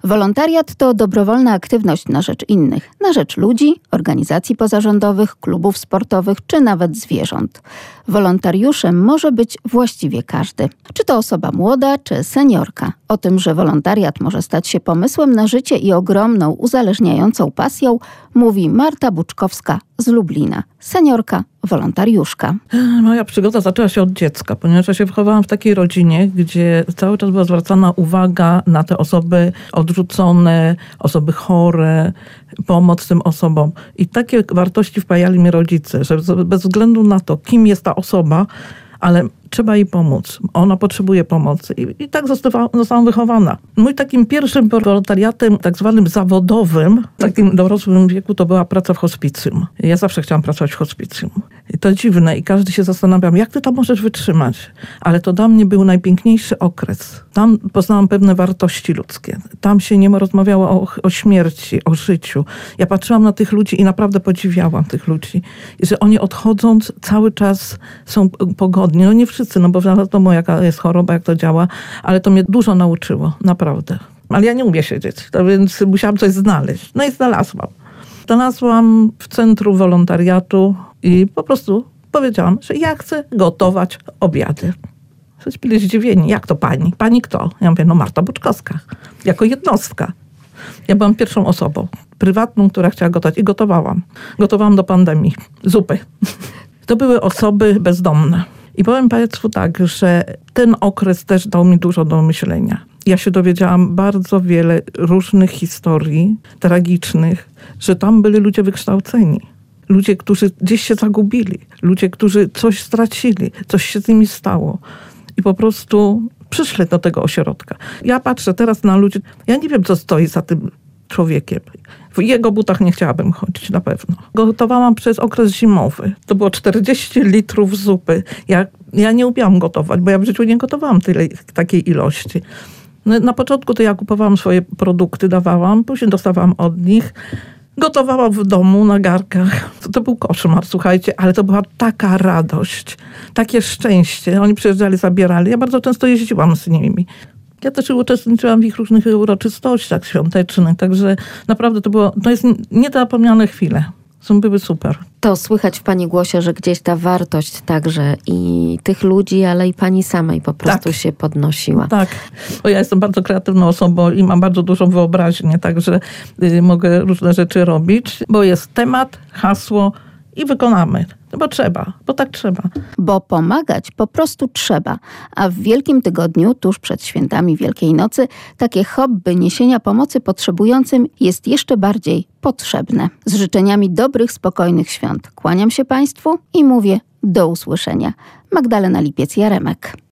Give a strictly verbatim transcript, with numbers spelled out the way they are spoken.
Wolontariat to dobrowolna aktywność na rzecz innych, na rzecz ludzi, organizacji pozarządowych, klubów sportowych czy nawet zwierząt. Wolontariuszem może być właściwie każdy. Czy to osoba młoda, czy seniorka. O tym, że wolontariat może stać się pomysłem na życie i ogromną, uzależniającą pasją, mówi Marta Buczkowska z Lublina, seniorka, wolontariuszka. Moja przygoda zaczęła się od dziecka, ponieważ ja się wychowałam w takiej rodzinie, gdzie cały czas była zwracana uwaga na te osoby odrzucone, osoby chore, pomoc tym osobom. I takie wartości wpajali mi rodzice, że bez względu na to, kim jest ta osoba, ale trzeba jej pomóc. Ona potrzebuje pomocy. I, i tak została, zostałam wychowana. Mój takim pierwszym wolontariatem, tak zwanym zawodowym, w takim dorosłym wieku, to była praca w hospicjum. Ja zawsze chciałam pracować w hospicjum. I to dziwne. I każdy się zastanawiał, jak ty tam możesz wytrzymać. Ale to dla mnie był najpiękniejszy okres. Tam poznałam pewne wartości ludzkie. Tam się nie rozmawiało o, o śmierci, o życiu. Ja patrzyłam na tych ludzi i naprawdę podziwiałam tych ludzi. I że oni odchodząc cały czas są pogodni. No nie wszyscy, no bo wiadomo jaka jest choroba, jak to działa, ale to mnie dużo nauczyło, naprawdę. Ale ja nie umiem siedzieć, to więc musiałam coś znaleźć. No i znalazłam. Znalazłam w centrum wolontariatu i po prostu powiedziałam, że ja chcę gotować obiady. Wszyscy byli zdziwieni. Jak to pani? Pani kto? Ja mówię, no Marta Buczkowska. Jako jednostka. Ja byłam pierwszą osobą prywatną, która chciała gotować i gotowałam. Gotowałam do pandemii. Zupy. To były osoby bezdomne. I powiem Państwu tak, że ten okres też dał mi dużo do myślenia. Ja się dowiedziałam bardzo wiele różnych historii tragicznych, że tam byli ludzie wykształceni. Ludzie, którzy gdzieś się zagubili. Ludzie, którzy coś stracili. Coś się z nimi stało. I po prostu przyszli do tego ośrodka. Ja patrzę teraz na ludzi. Ja nie wiem, co stoi za tym człowiekiem. W jego butach nie chciałabym chodzić, na pewno. Gotowałam przez okres zimowy. To było czterdzieści litrów zupy. Ja, ja nie umiałam gotować, bo ja w życiu nie gotowałam tyle, takiej ilości. No, na początku to ja kupowałam swoje produkty, dawałam, później dostawałam od nich. Gotowałam w domu na garkach. To, to był koszmar, słuchajcie, ale to była taka radość, takie szczęście. Oni przyjeżdżali, zabierali. Ja bardzo często jeździłam z nimi. Ja też uczestniczyłam w ich różnych uroczystościach świątecznych, także naprawdę to było, to jest niezapomniane chwile. Są były super. To słychać w pani głosie, że gdzieś ta wartość także i tych ludzi, ale i pani samej po prostu tak się podnosiła. Tak, bo ja jestem bardzo kreatywną osobą i mam bardzo dużą wyobraźnię, także y, mogę różne rzeczy robić, bo jest temat, hasło i wykonamy. Bo trzeba, bo tak trzeba. Bo pomagać po prostu trzeba. A w Wielkim Tygodniu, tuż przed świętami Wielkiej Nocy, takie hobby niesienia pomocy potrzebującym jest jeszcze bardziej potrzebne. Z życzeniami dobrych, spokojnych świąt. Kłaniam się Państwu i mówię do usłyszenia. Magdalena Lipiec-Jaremek.